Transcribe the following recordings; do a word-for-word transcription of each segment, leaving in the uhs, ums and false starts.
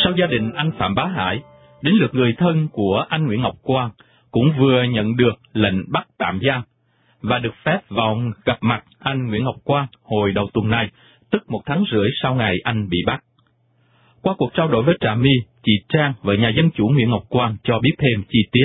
sau gia đình anh Phạm Bá Hải, đến lượt người thân của anh Nguyễn Ngọc Quang cũng vừa nhận được lệnh bắt tạm giam và được phép vào gặp mặt anh Nguyễn Ngọc Quang hồi đầu tuần này, tức một tháng rưỡi sau ngày anh bị bắt. Qua cuộc trao đổi với Trà My, chị Trang, vợ nhà dân chủ Nguyễn Ngọc Quang, cho biết thêm chi tiết.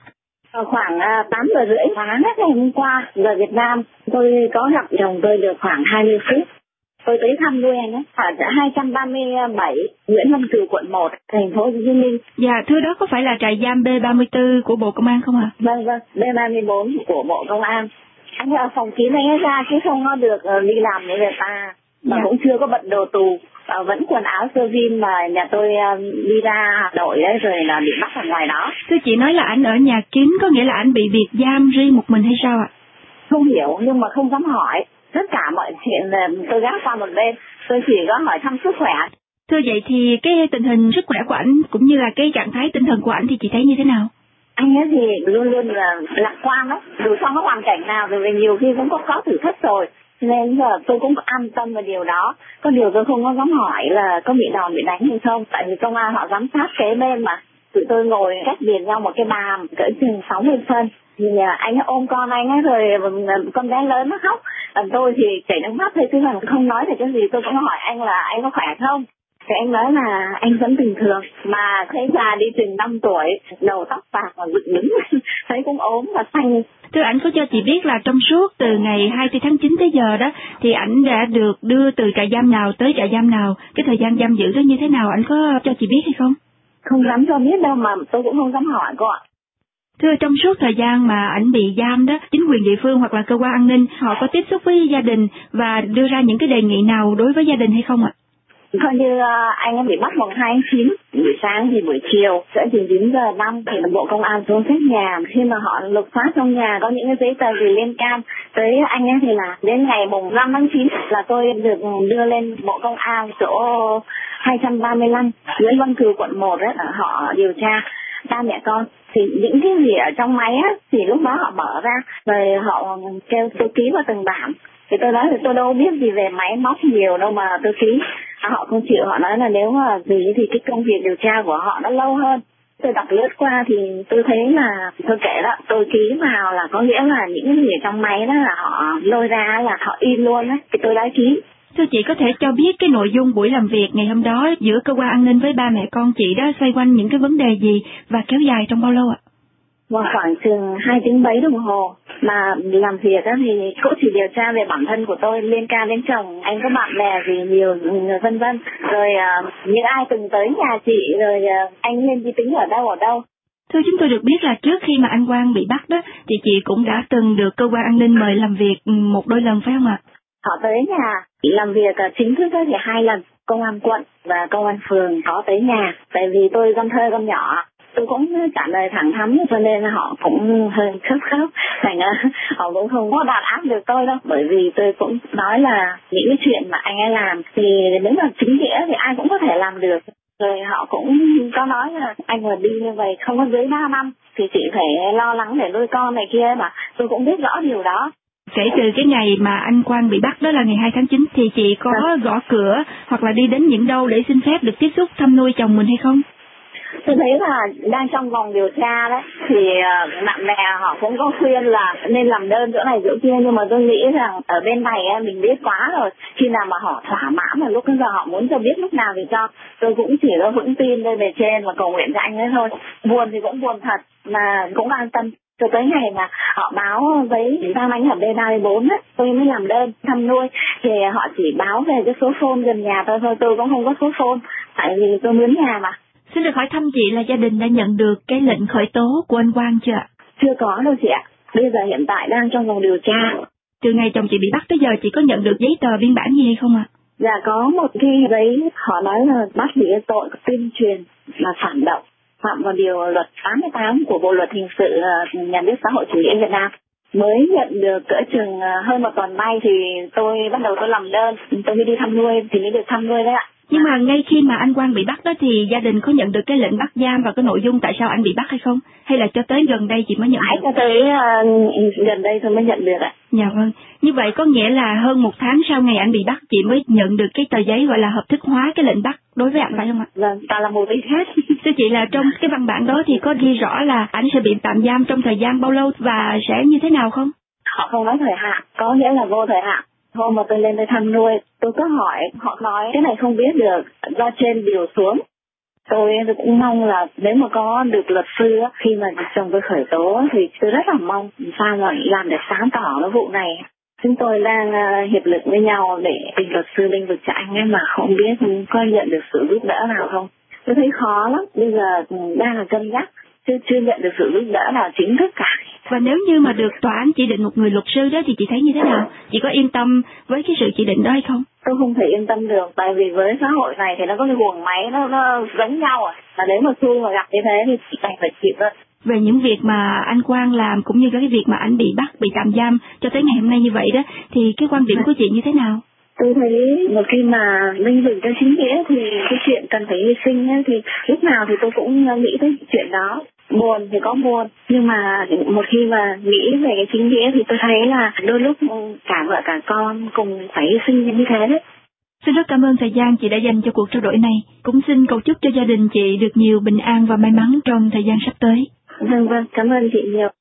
Khoảng tám giờ rưỡi sáng ngày hôm qua, giờ Việt Nam, tôi có gặp chồng tôi được khoảng hai mươi phút. Tôi tới thăm nuôi anh ấy, ở hai trăm ba mươi bảy Nguyễn Văn Cừ, quận một, thành phố Hồ Chí Minh. Dạ, thưa đó có phải là trại giam B ba mươi tư của Bộ Công an không ạ? Vâng, vâng, B ba mươi bốn của Bộ Công an. Anh ở phòng kín anh ấy ra chứ không có được đi làm với người ta, mà dạ. Cũng chưa có bận đồ tù. À, vẫn quần áo sơ vin mà nhà tôi uh, đi ra Hà Nội đấy rồi là bị bắt ở ngoài đó. Thưa chị, nói là anh ở nhà kín có nghĩa là anh bị biệt giam riêng một mình hay sao ạ? Không hiểu nhưng mà không dám hỏi. Tất cả mọi chuyện là tôi gác qua một bên, tôi chỉ có hỏi thăm sức khỏe. Thưa vậy thì cái tình hình sức khỏe của anh cũng như là cái trạng thái tinh thần của anh thì chị thấy như thế nào? Anh ấy thì luôn luôn là lạc quan đó, dù trong cái hoàn cảnh nào rồi nhiều khi cũng có có thử thách rồi. Nên giờ tôi cũng an tâm về điều đó. Có điều tôi không có dám hỏi là có bị đòn bị đánh hay không. Tại vì công an họ giám sát kế bên mà. Tụi tôi ngồi cách biệt nhau một cái bàn cỡ chừng sáu mươi phân. Thì anh ấy ôm con anh ấy rồi con bé lớn nó khóc. Tôi thì chảy nước mắt thôi chứ không nói được cái gì. Tôi cũng hỏi anh là anh có khỏe không? Thì anh nói là anh vẫn bình thường. Mà thấy già đi chừng năm tuổi, đầu tóc bạc và dựng đứng. Thấy cũng ốm và xanh. Thưa ảnh có cho chị biết là trong suốt từ ngày hai mươi tư tháng chín tới giờ đó thì ảnh đã được đưa từ trại giam nào tới trại giam nào, cái thời gian giam giữ đó như thế nào, ảnh có cho chị biết hay không? Không dám cho biết đâu mà tôi cũng không dám hỏi cô ạ. Thưa, trong suốt thời gian mà ảnh bị giam đó, chính quyền địa phương hoặc là cơ quan an ninh họ có tiếp xúc với gia đình và đưa ra những cái đề nghị nào đối với gia đình hay không ạ? Coi như anh ấy bị bắt mùng hai tháng chín, buổi sáng thì buổi chiều, sẽ chỉ chín giờ năm thì Bộ Công an xuống xét nhà. Khi mà họ lục soát trong nhà có những cái giấy tờ gì liên can tới anh ấy thì là đến ngày mùng năm tháng chín là tôi được đưa lên Bộ Công an chỗ hai trăm ba mươi lăm Nguyễn Văn Cừ, quận một đấy, họ điều tra ba mẹ con. Thì những cái gì ở trong máy á thì lúc đó họ mở ra rồi họ kêu tôi ký vào từng bảng. Thì tôi nói là tôi đâu biết gì về máy móc nhiều đâu mà tôi ký. Họ không chịu, họ nói là nếu mà gì thì cái công việc điều tra của họ nó lâu hơn. Tôi đọc lướt qua thì tôi thấy là tôi kể đó, tôi ký vào là có nghĩa là những cái gì ở trong máy đó là họ lôi ra là họ in luôn á, thì tôi đã ký. Thưa chị, có thể cho biết cái nội dung buổi làm việc ngày hôm đó giữa cơ quan an ninh với ba mẹ con chị đó xoay quanh những cái vấn đề gì và kéo dài trong bao lâu ạ? Vào khoảng chừng hai tiếng mấy đồng hồ mà làm việc á thì cũng chỉ điều tra về bản thân của tôi, liên can đến chồng, anh có bạn bè gì nhiều, vân vân. Rồi uh, những ai từng tới nhà chị, rồi uh, anh lên di tính ở đâu ở đâu. Thưa, chúng tôi được biết là trước khi mà anh Quang bị bắt đó thì chị cũng đã từng được cơ quan an ninh mời làm việc một đôi lần phải không ạ? Họ tới nhà làm việc chính thức thì hai lần, công an quận và công an phường có tới nhà. Tại vì tôi con thơ con nhỏ, tôi cũng trả lời thẳng thắn cho nên họ cũng hơi khớp khớp. Thành ra họ cũng không có đàn áp được tôi đâu. Bởi vì tôi cũng nói là những cái chuyện mà anh ấy làm thì nếu là chính nghĩa thì ai cũng có thể làm được. Rồi họ cũng có nói là anh mà đi như vậy không có dưới ba năm thì chị phải lo lắng để nuôi con này kia mà. Tôi cũng biết rõ điều đó. Kể từ cái ngày mà anh Quang bị bắt đó là ngày hai tháng chín thì chị có à. gõ cửa hoặc là đi đến những đâu để xin phép được tiếp xúc thăm nuôi chồng mình hay không? Tôi thấy là đang trong vòng điều tra đấy thì uh, bạn bè họ cũng có khuyên là nên làm đơn chỗ này chỗ kia, nhưng mà tôi nghĩ rằng ở bên này mình biết quá rồi, khi nào mà họ thỏa mãn mà lúc bây giờ họ muốn cho biết lúc nào thì cho. Tôi cũng chỉ có vững tin lên về trên và cầu nguyện cho anh ấy thôi. Buồn thì cũng buồn thật mà cũng an tâm. Cho tới ngày mà họ báo giấy sang anh ở B ba mươi bốn ấy, tôi mới làm đơn thăm nuôi thì họ chỉ báo về cái số phone gần nhà tôi thôi, tôi cũng không có số phone tại vì tôi mướn nhà mà. Xin được hỏi thăm chị là gia đình đã nhận được cái lệnh khởi tố của anh Quang chưa ạ? Chưa có đâu chị ạ. Bây giờ hiện tại đang trong vòng điều tra. Từ ngày chồng chị bị bắt tới giờ chị có nhận được giấy tờ biên bản gì hay không ạ? Dạ có một cái giấy họ nói là bắt vì tội tuyên truyền là phản động, phạm vào điều luật tám mươi tám của Bộ luật hình sự Nhà nước xã hội chủ nghĩa Việt Nam. Mới nhận được cỡ chừng hơn một tuần nay thì tôi bắt đầu tôi làm đơn, tôi mới đi thăm nuôi thì mới được thăm nuôi đấy ạ. Nhưng mà ngay khi mà anh Quang bị bắt đó thì gia đình có nhận được cái lệnh bắt giam và cái nội dung tại sao anh bị bắt hay không? Hay là cho tới gần đây chị mới nhận Mãi được? cho tới uh, gần đây tôi mới nhận được ạ. Dạ vâng. Như vậy có nghĩa là hơn một tháng sau ngày anh bị bắt chị mới nhận được cái tờ giấy gọi là hợp thức hóa cái lệnh bắt đối với anh phải không ạ? Vâng, ta là một bên khác. Thưa chị là trong cái văn bản đó thì có ghi rõ là anh sẽ bị tạm giam trong thời gian bao lâu và sẽ như thế nào không? Họ không nói thời hạn, có nghĩa là vô thời hạn. Hôm mà tôi lên đây thăm nuôi, tôi có hỏi, họ nói cái này không biết được, do trên điều xuống. Tôi cũng mong là nếu mà có được luật sư khi mà chồng tôi khởi tố thì tôi rất là mong sao mà làm để sáng tỏ cái vụ này. Chúng tôi đang uh, hiệp lực với nhau để tìm luật sư bênh vực cho anh ấy mà không biết có nhận được sự giúp đỡ nào không. Tôi thấy khó lắm, bây giờ đang là cân nhắc, chứ chưa nhận được sự giúp đỡ nào chính thức cả. Và nếu như mà được tòa án chỉ định một người luật sư đó thì chị thấy như thế nào? Chị có yên tâm với cái sự chỉ định đó hay không? Tôi không thể yên tâm được, tại vì với xã hội này thì nó có cái guồng máy nó nó giống nhau à. Mà nếu mà xui mà gặp như thế thì chị đành phải chịu thôi. Về những việc mà anh Quang làm cũng như cái việc mà anh bị bắt, bị tạm giam cho tới ngày hôm nay như vậy đó, thì cái quan điểm của chị như thế nào? Tôi thấy một khi mà bênh vực cho chính nghĩa thì cái chuyện cần phải hy sinh ấy, thì lúc nào thì tôi cũng nghĩ tới chuyện đó. Buồn thì có buồn, nhưng mà một khi mà nghĩ về cái chính nghĩa thì tôi thấy là đôi lúc cả vợ cả con cùng phải hy sinh như thế đấy. Xin rất cảm ơn thời gian chị đã dành cho cuộc trao đổi này. Cũng xin cầu chúc cho gia đình chị được nhiều bình an và may mắn trong thời gian sắp tới. Vâng vâng, cảm ơn chị nhiều.